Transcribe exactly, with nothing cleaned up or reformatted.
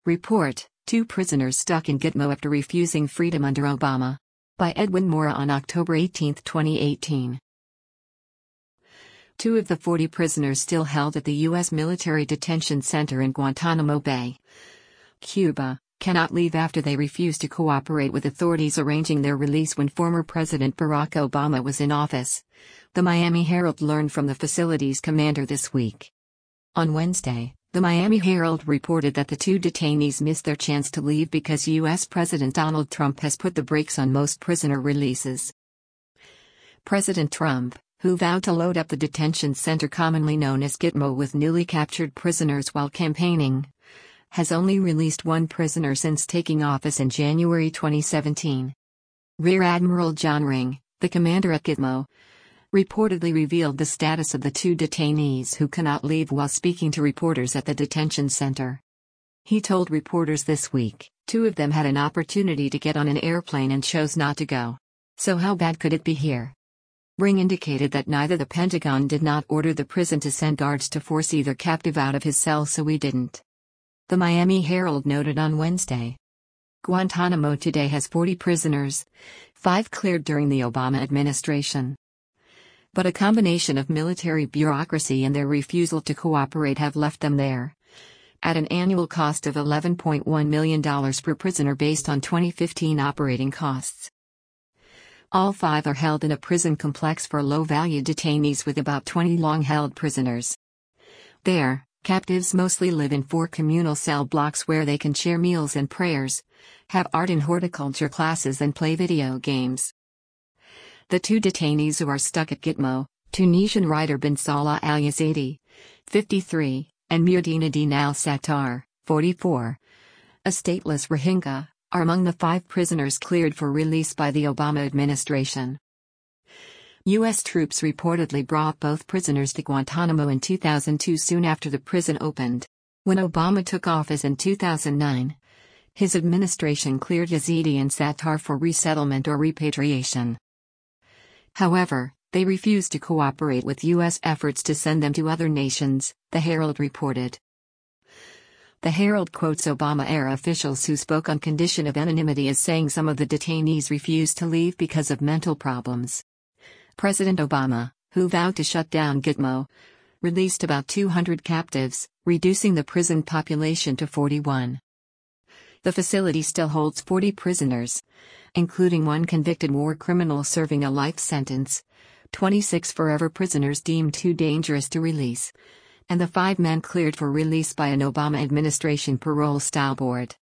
Report, two prisoners stuck in Gitmo after refusing freedom under Obama. By Edwin Mora on October eighteenth, twenty eighteen. Two of the forty prisoners still held at the U S military detention center in Guantanamo Bay, Cuba, cannot leave after they refuse to cooperate with authorities arranging their release when former President Barack Obama was in office. The Miami Herald learned from the facility's commander this week. On Wednesday, the Miami Herald reported that the two detainees missed their chance to leave because U S President Donald Trump has put the brakes on most prisoner releases. President Trump, who vowed to load up the detention center commonly known as Gitmo with newly captured prisoners while campaigning, has only released one prisoner since taking office in January twenty seventeen. Rear Admiral John Ring, the commander at Gitmo, reportedly revealed the status of the two detainees who cannot leave while speaking to reporters at the detention center. He told reporters this week, two of them had an opportunity to get on an airplane and chose not to go. So how bad could it be here? Ring indicated that neither the Pentagon did not order the prison to send guards to force either captive out of his cell, so we didn't. The Miami Herald noted on Wednesday. Guantanamo today has forty prisoners, five cleared during the Obama administration. But a combination of military bureaucracy and their refusal to cooperate have left them there, at an annual cost of eleven point one million dollars per prisoner based on twenty fifteen operating costs. All five are held in a prison complex for low-value detainees with about twenty long-held prisoners. There, captives mostly live in four communal cell blocks where they can share meals and prayers, have art and horticulture classes and play video games. The two detainees who are stuck at Gitmo, Tunisian writer bin Salah al-Yazidi, fifty-three, and Muhyiddin al-Sattar, forty-four, a stateless Rohingya, are among the five prisoners cleared for release by the Obama administration. U S troops reportedly brought both prisoners to Guantanamo in two thousand two, soon after the prison opened. When Obama took office in two thousand nine, his administration cleared Yazidi and Sattar for resettlement or repatriation. However, they refused to cooperate with U S efforts to send them to other nations, the Herald reported. The Herald quotes Obama-era officials who spoke on condition of anonymity as saying some of the detainees refused to leave because of mental problems. President Obama, who vowed to shut down Gitmo, released about two hundred captives, reducing the prison population to forty-one. The facility still holds forty prisoners, including one convicted war criminal serving a life sentence, twenty-six forever prisoners deemed too dangerous to release, and the five men cleared for release by an Obama administration parole-style board.